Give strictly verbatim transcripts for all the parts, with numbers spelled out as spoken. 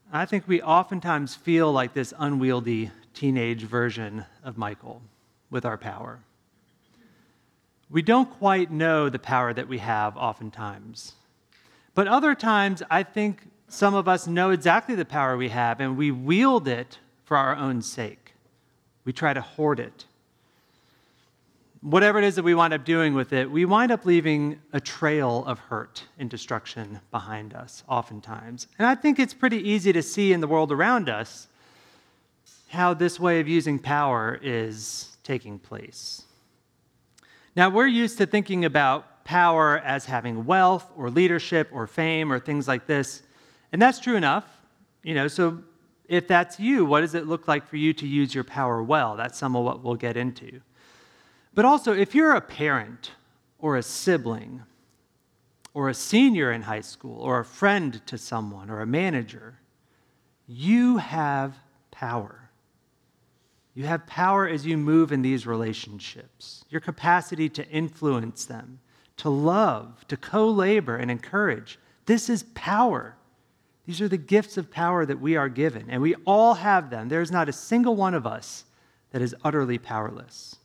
I think we oftentimes feel like this unwieldy teenage version of Michael with our power. We don't quite know the power that we have oftentimes. But other times, I think some of us know exactly the power we have, and we wield it for our own sake. We try to hoard it. Whatever it is that we wind up doing with it, we wind up leaving a trail of hurt and destruction behind us, oftentimes. And I think it's pretty easy to see in the world around us how this way of using power is taking place. Now, we're used to thinking about power as having wealth or leadership or fame or things like this, and that's true enough. You know, so if that's you, what does it look like for you to use your power well? That's some of what we'll get into. But also, if you're a parent or a sibling or a senior in high school or a friend to someone or a manager, you have power. You have power as you move in these relationships, your capacity to influence them, to love, to co-labor and encourage. This is power. These are the gifts of power that we are given, and we all have them. There's not a single one of us that is utterly powerless.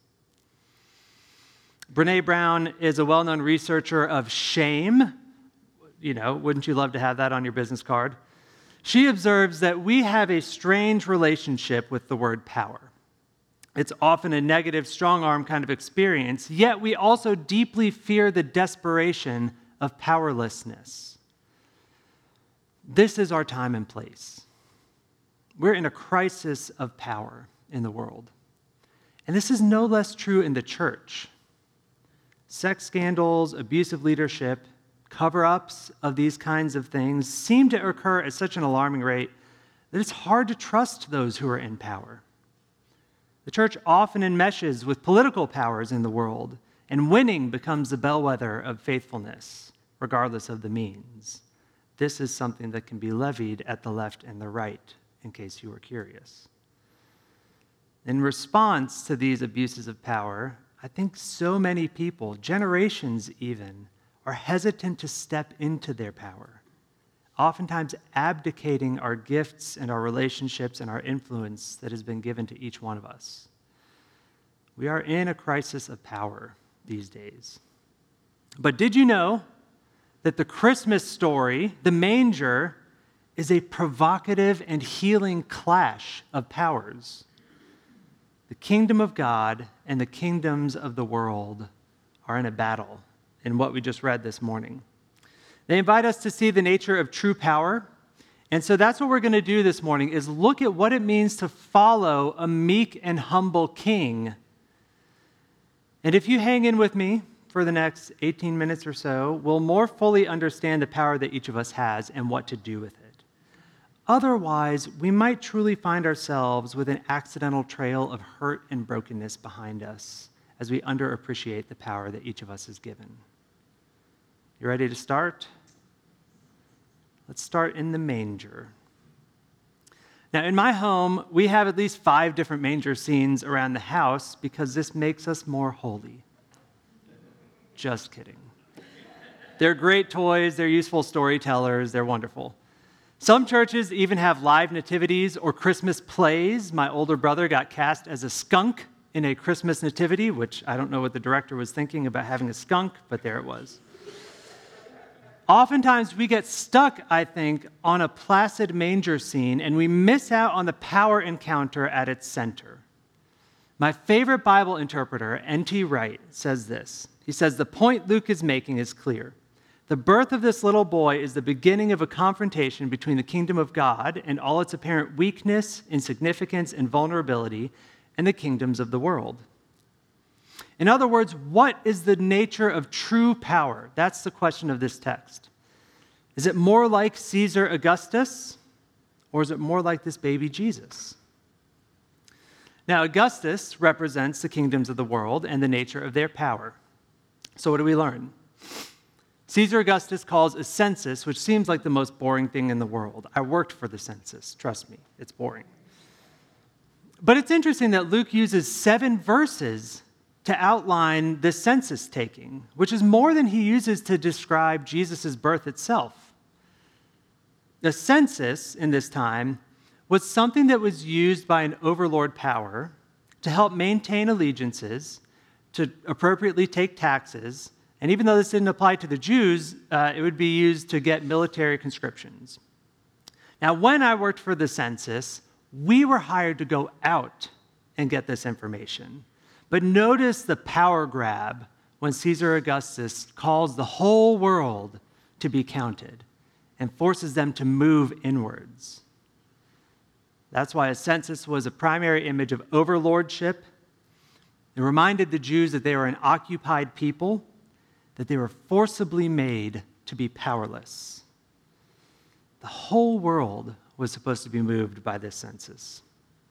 Brené Brown is a well-known researcher of shame. You know, wouldn't you love to have that on your business card? She observes that we have a strange relationship with the word power. It's often a negative, strong-arm kind of experience, yet we also deeply fear the desperation of powerlessness. This is our time and place. We're in a crisis of power in the world. And this is no less true in the church. Sex scandals, abusive leadership, cover-ups of these kinds of things seem to occur at such an alarming rate that it's hard to trust those who are in power. The church often enmeshes with political powers in the world, and winning becomes the bellwether of faithfulness, regardless of the means. This is something that can be levied at the left and the right, in case you were curious. In response to these abuses of power, I think so many people, generations even, are hesitant to step into their power, oftentimes abdicating our gifts and our relationships and our influence that has been given to each one of us. We are in a crisis of power these days. But did you know that the Christmas story, the manger, is a provocative and healing clash of powers? The kingdom of God and the kingdoms of the world are in a battle in what we just read this morning. They invite us to see the nature of true power. And so that's what we're going to do this morning, is look at what it means to follow a meek and humble king. And if you hang in with me for the next eighteen minutes or so, we'll more fully understand the power that each of us has and what to do with it. Otherwise, we might truly find ourselves with an accidental trail of hurt and brokenness behind us as we underappreciate the power that each of us is given. You ready to start? Let's start in the manger. Now, in my home, we have at least five different manger scenes around the house because this makes us more holy. Just kidding. They're great toys, they're useful storytellers, they're wonderful. Some churches even have live nativities or Christmas plays. My older brother got cast as a skunk in a Christmas nativity, which I don't know what the director was thinking about having a skunk, but there it was. Oftentimes we get stuck, I think, on a placid manger scene, and we miss out on the power encounter at its center. My favorite Bible interpreter, N T Wright, says this. He says, the point Luke is making is clear. The birth of this little boy is the beginning of a confrontation between the kingdom of God and all its apparent weakness, insignificance, and vulnerability, and the kingdoms of the world. In other words, what is the nature of true power? That's the question of this text. Is it more like Caesar Augustus, or is it more like this baby Jesus? Now, Augustus represents the kingdoms of the world and the nature of their power. So what do we learn? Caesar Augustus calls a census, which seems like the most boring thing in the world. I worked for the census. Trust me, it's boring. But it's interesting that Luke uses seven verses to outline this census taking, which is more than he uses to describe Jesus' birth itself. The census in this time was something that was used by an overlord power to help maintain allegiances, to appropriately take taxes, and even though this didn't apply to the Jews, uh, it would be used to get military conscriptions. Now, when I worked for the census, we were hired to go out and get this information. But notice the power grab when Caesar Augustus calls the whole world to be counted and forces them to move inwards. That's why a census was a primary image of overlordship. It reminded the Jews that they were an occupied people, that they were forcibly made to be powerless. The whole world was supposed to be moved by this census.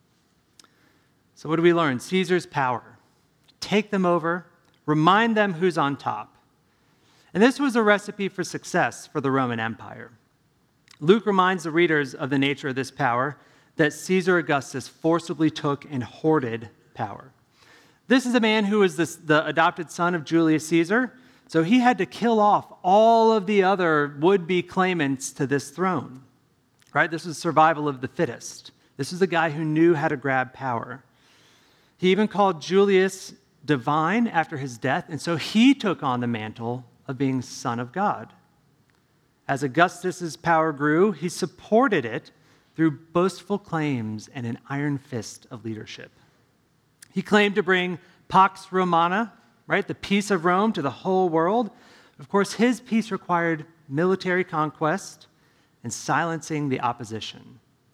So what do we learn? Caesar's power. Take them over, remind them who's on top. And this was a recipe for success for the Roman Empire. Luke reminds the readers of the nature of this power, that Caesar Augustus forcibly took and hoarded power. This is a man who was this, the adopted son of Julius Caesar, so he had to kill off all of the other would-be claimants to this throne. Right? This was survival of the fittest. This was the guy who knew how to grab power. He even called Julius divine after his death, and so he took on the mantle of being son of God. As Augustus's power grew, he supported it through boastful claims and an iron fist of leadership. He claimed to bring Pax Romana, right, the peace of Rome, to the whole world. Of course, his peace required military conquest and silencing the opposition.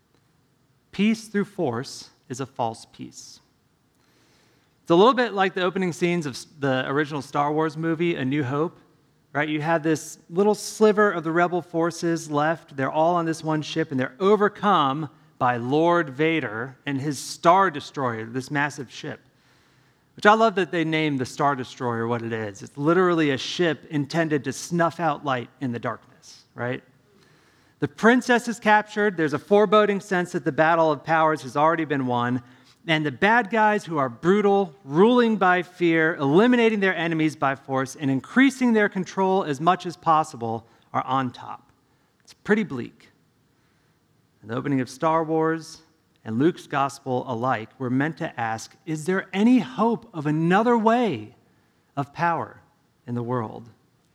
Peace through force is a false peace. It's a little bit like the opening scenes of the original Star Wars movie, A New Hope. Right? You have this little sliver of the rebel forces left. They're all on this one ship, and they're overcome by Lord Vader and his Star Destroyer, this massive ship. Which I love that they named the Star Destroyer what it is. It's literally a ship intended to snuff out light in the darkness, right? The princess is captured. There's a foreboding sense that the battle of powers has already been won. And the bad guys who are brutal, ruling by fear, eliminating their enemies by force, and increasing their control as much as possible are on top. It's pretty bleak. And the opening of Star Wars and Luke's gospel alike were meant to ask, is there any hope of another way of power in the world?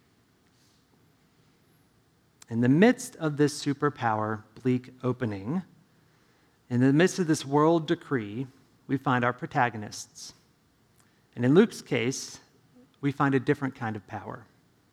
In the midst of this superpower bleak opening, in the midst of this world decree, we find our protagonists. And in Luke's case, we find a different kind of power.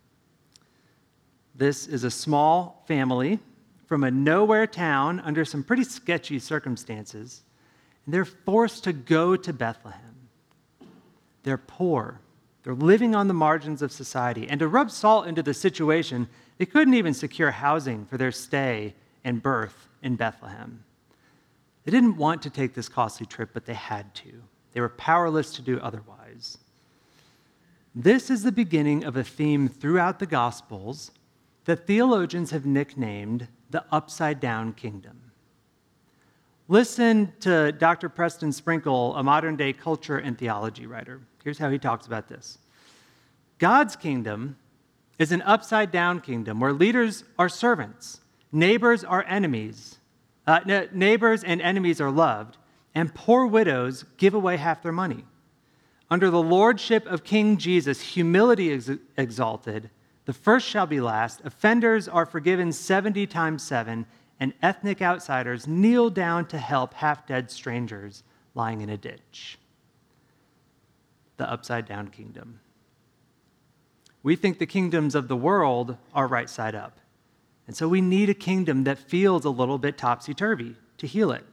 This is a small family from a nowhere town under some pretty sketchy circumstances, and they're forced to go to Bethlehem. They're poor. They're living on the margins of society. And to rub salt into the situation, they couldn't even secure housing for their stay and birth in Bethlehem. They didn't want to take this costly trip, but they had to. They were powerless to do otherwise. This is the beginning of a theme throughout the Gospels that theologians have nicknamed the upside-down kingdom. Listen to Doctor Preston Sprinkle, a modern-day culture and theology writer. Here's how he talks about this. God's kingdom is an upside-down kingdom where leaders are servants, neighbors are enemies, Uh, n- neighbors and enemies are loved, and poor widows give away half their money. Under the lordship of King Jesus, humility is exalted, the first shall be last, offenders are forgiven seventy times seven, and ethnic outsiders kneel down to help half-dead strangers lying in a ditch. The upside-down kingdom. We think the kingdoms of the world are right side up. And so we need a kingdom that feels a little bit topsy-turvy to heal it.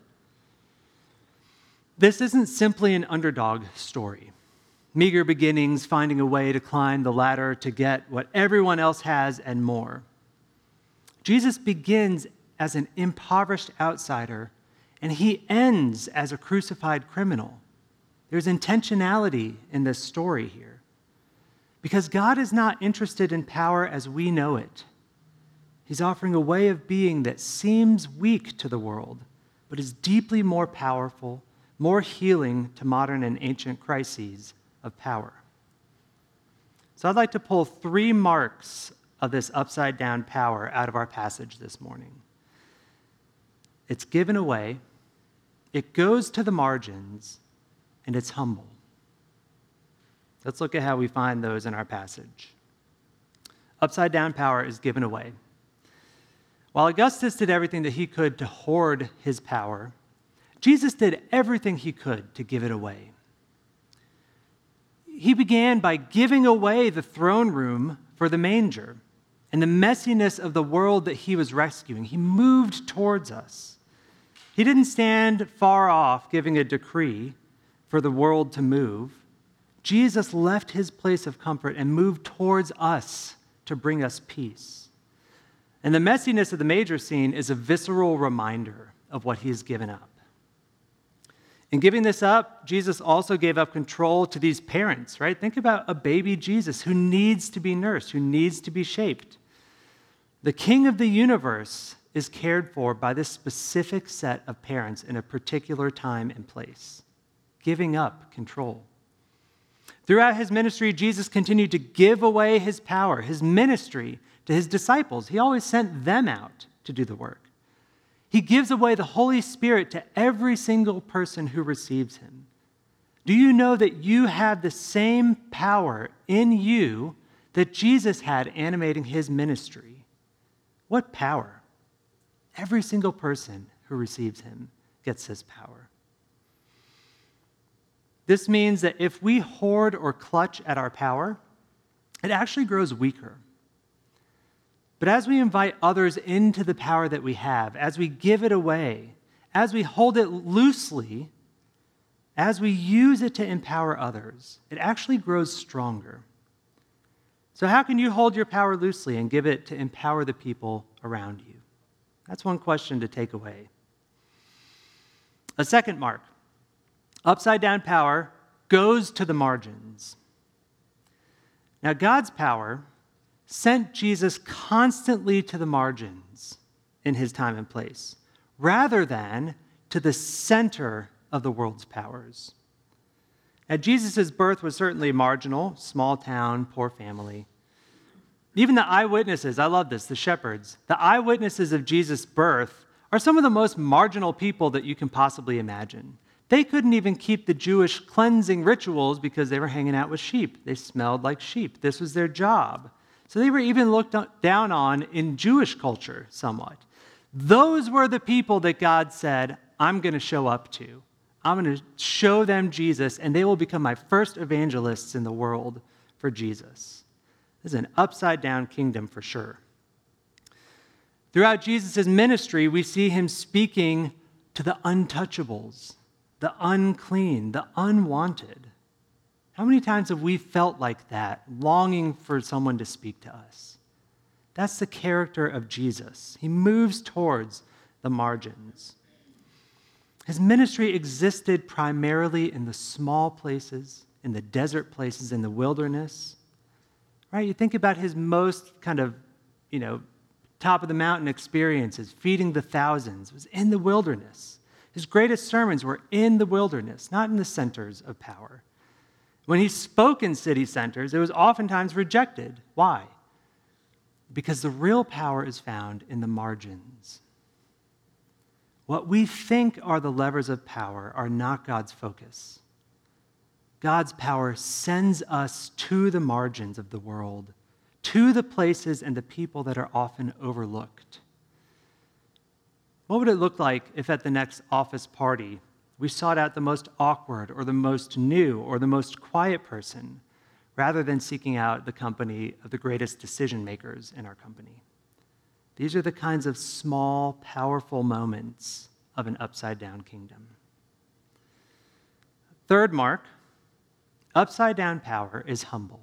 This isn't simply an underdog story. Meager beginnings, finding a way to climb the ladder to get what everyone else has and more. Jesus begins as an impoverished outsider, and he ends as a crucified criminal. There's intentionality in this story here. Because God is not interested in power as we know it. He's offering a way of being that seems weak to the world, but is deeply more powerful, more healing to modern and ancient crises of power. So I'd like to pull three marks of this upside-down power out of our passage this morning. it's given away, it goes to the margins, and it's humble. Let's look at how we find those in our passage. Upside down power is given away. While Augustus did everything that he could to hoard his power, Jesus did everything he could to give it away. He began by giving away the throne room for the manger and the messiness of the world that he was rescuing. He moved towards us. He didn't stand far off giving a decree for the world to move. Jesus left his place of comfort and moved towards us to bring us peace. And the messiness of the manger scene is a visceral reminder of what he has given up. In giving this up, Jesus also gave up control to these parents, right? Think about a baby Jesus who needs to be nursed, who needs to be shaped. The king of the universe is cared for by this specific set of parents in a particular time and place, giving up control. Throughout his ministry, Jesus continued to give away his power, his ministry, to his disciples. He always sent them out to do the work. He gives away the Holy Spirit to every single person who receives him. Do you know that you have the same power in you that Jesus had animating his ministry? What power? Every single person who receives him gets his power. This means that if we hoard or clutch at our power, it actually grows weaker. But as we invite others into the power that we have, as we give it away, as we hold it loosely, as we use it to empower others, it actually grows stronger. So how can you hold your power loosely and give it to empower the people around you? That's one question to take away. A second mark. Upside down power goes to the margins. Now, God's power sent Jesus constantly to the margins in his time and place, rather than to the center of the world's powers. Now, Jesus' birth was certainly marginal, small town, poor family. Even the eyewitnesses, I love this, the shepherds, the eyewitnesses of Jesus' birth are some of the most marginal people that you can possibly imagine. They couldn't even keep the Jewish cleansing rituals because they were hanging out with sheep. They smelled like sheep. This was their job. So they were even looked down on in Jewish culture somewhat. Those were the people that God said, I'm going to show up to. I'm going to show them Jesus, and they will become my first evangelists in the world for Jesus. This is an upside-down kingdom for sure. Throughout Jesus' ministry, we see him speaking to the untouchables, the unclean, the unwanted. How many times have we felt like that, longing for someone to speak to us? That's the character of Jesus. He moves towards the margins. His ministry existed primarily in the small places, in the desert places, in the wilderness. Right? You think about his most kind of, you know, top of the mountain experiences, feeding the thousands, was in the wilderness. His greatest sermons were in the wilderness, not in the centers of power. When he spoke in city centers, it was oftentimes rejected. Why? Because the real power is found in the margins. What we think are the levers of power are not God's focus. God's power sends us to the margins of the world, to the places and the people that are often overlooked. What would it look like if at the next office party we sought out the most awkward or the most new or the most quiet person rather than seeking out the company of the greatest decision makers in our company? These are the kinds of small, powerful moments of an upside-down kingdom. Third mark, upside-down power is humble.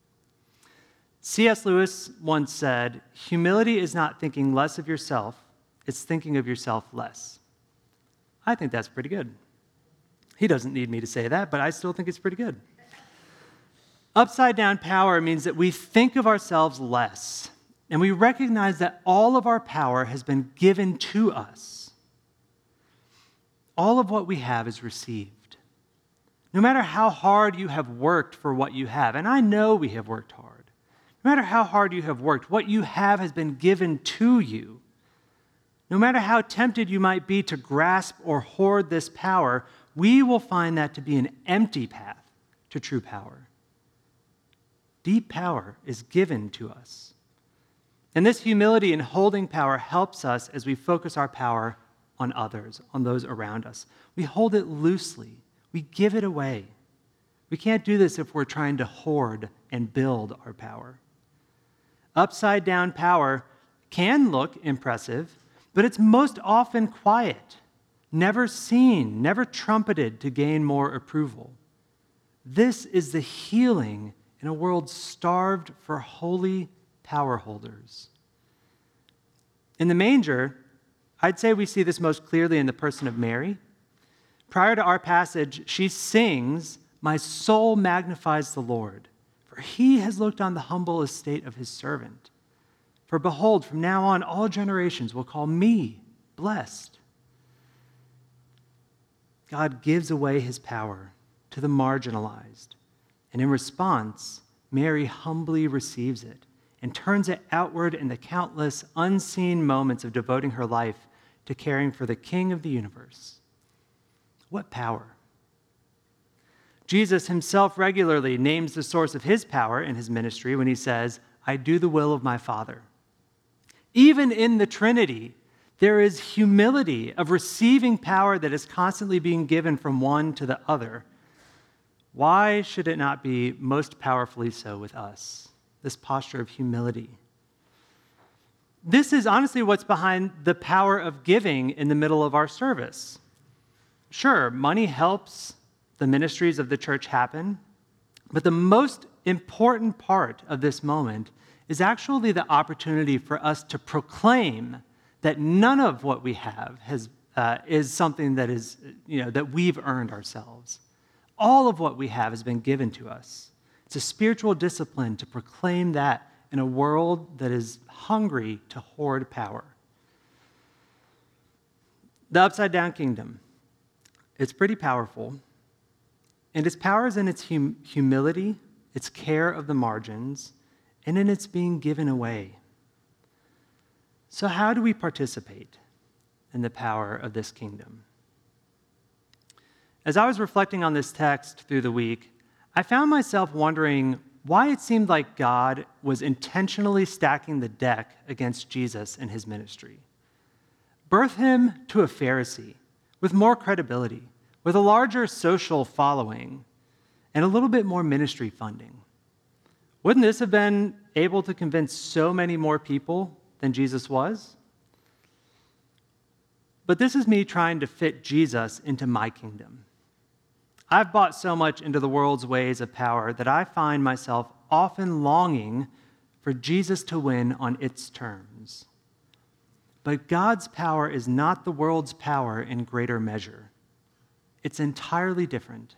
C S Lewis once said, "Humility is not thinking less of yourself, it's thinking of yourself less." I think that's pretty good. He doesn't need me to say that, but I still think it's pretty good. Upside-down power means that we think of ourselves less, and we recognize that all of our power has been given to us. All of what we have is received. No matter how hard you have worked for what you have, and I know we have worked hard, no matter how hard you have worked, what you have has been given to you. no matter how tempted you might be to grasp or hoard this power, we will find that to be an empty path to true power. Deep power is given to us. And this humility in holding power helps us as we focus our power on others, on those around us. We hold it loosely. We give it away. We can't do this if we're trying to hoard and build our power. Upside down power can look impressive, but it's most often quiet, never seen, never trumpeted to gain more approval. This is the healing in a world starved for holy power holders. In the manger, I'd say we see this most clearly in the person of Mary. Prior to our passage, she sings, "My soul magnifies the Lord, for he has looked on the humble estate of his servant. For behold, from now on, all generations will call me blessed." God gives away his power to the marginalized, and in response, Mary humbly receives it and turns it outward in the countless unseen moments of devoting her life to caring for the King of the universe. What power! Jesus himself regularly names the source of his power in his ministry when he says, "I do the will of my Father." Even in the Trinity, there is humility of receiving power that is constantly being given from one to the other. Why should it not be most powerfully so with us? This posture of humility. This is honestly what's behind the power of giving in the middle of our service. Sure, money helps the ministries of the church happen, but the most important part of this moment is actually the opportunity for us to proclaim that none of what we have has, uh, is something that is, you know, that we've earned ourselves. All of what we have has been given to us. It's a spiritual discipline to proclaim that in a world that is hungry to hoard power. The upside-down kingdom, it's pretty powerful, and its power is in its hum- humility, its care of the margins, and in its being given away. So how do we participate in the power of this kingdom? As I was reflecting on this text through the week, I found myself wondering why it seemed like God was intentionally stacking the deck against Jesus and his ministry. Birth him to a Pharisee with more credibility, with a larger social following, and a little bit more ministry funding. Wouldn't this have been able to convince so many more people than Jesus was? But this is me trying to fit Jesus into my kingdom. I've bought so much into the world's ways of power that I find myself often longing for Jesus to win on its terms. But God's power is not the world's power in greater measure. It's entirely different.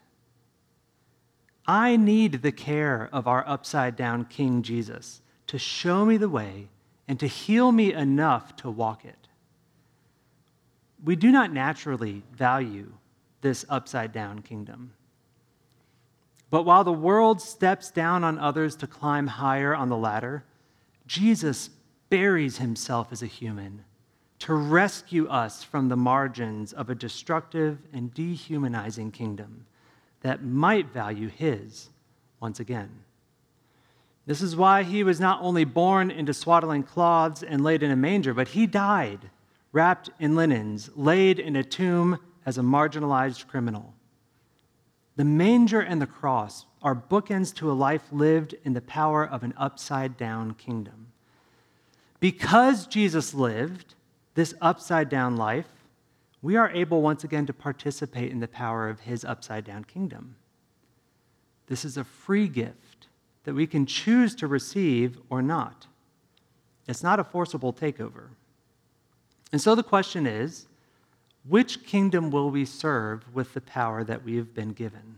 I need the care of our upside-down King Jesus to show me the way and to heal me enough to walk it. We do not naturally value this upside-down kingdom. But while the world steps down on others to climb higher on the ladder, Jesus buries himself as a human to rescue us from the margins of a destructive and dehumanizing kingdom that might value his once again. This is why he was not only born into swaddling cloths and laid in a manger, but he died, wrapped in linens, laid in a tomb as a marginalized criminal. The manger and the cross are bookends to a life lived in the power of an upside-down kingdom. Because Jesus lived this upside-down life, we are able once again to participate in the power of his upside-down kingdom. This is a free gift that we can choose to receive or not. It's not a forcible takeover. And so the question is, which kingdom will we serve with the power that we have been given?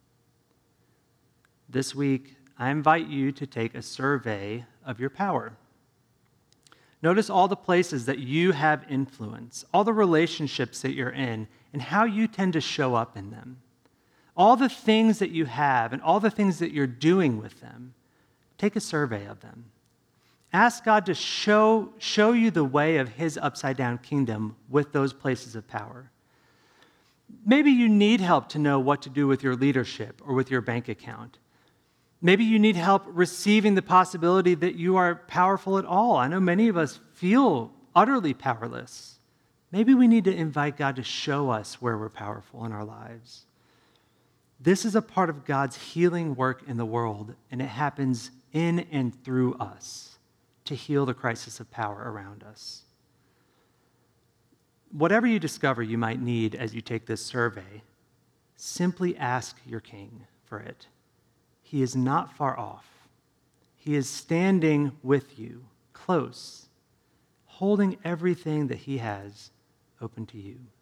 This week, I invite you to take a survey of your power. Notice all the places that you have influence, all the relationships that you're in, and how you tend to show up in them. All the things that you have and all the things that you're doing with them. Take a survey of them. Ask God to show, show you the way of his upside-down kingdom with those places of power. Maybe you need help to know what to do with your leadership or with your bank account. Maybe you need help receiving the possibility that you are powerful at all. I know many of us feel utterly powerless. Maybe we need to invite God to show us where we're powerful in our lives. This is a part of God's healing work in the world, and it happens in and through us to heal the crisis of power around us. Whatever you discover you might need as you take this survey, simply ask your King for it. He is not far off. He is standing with you, close, holding everything that he has open to you.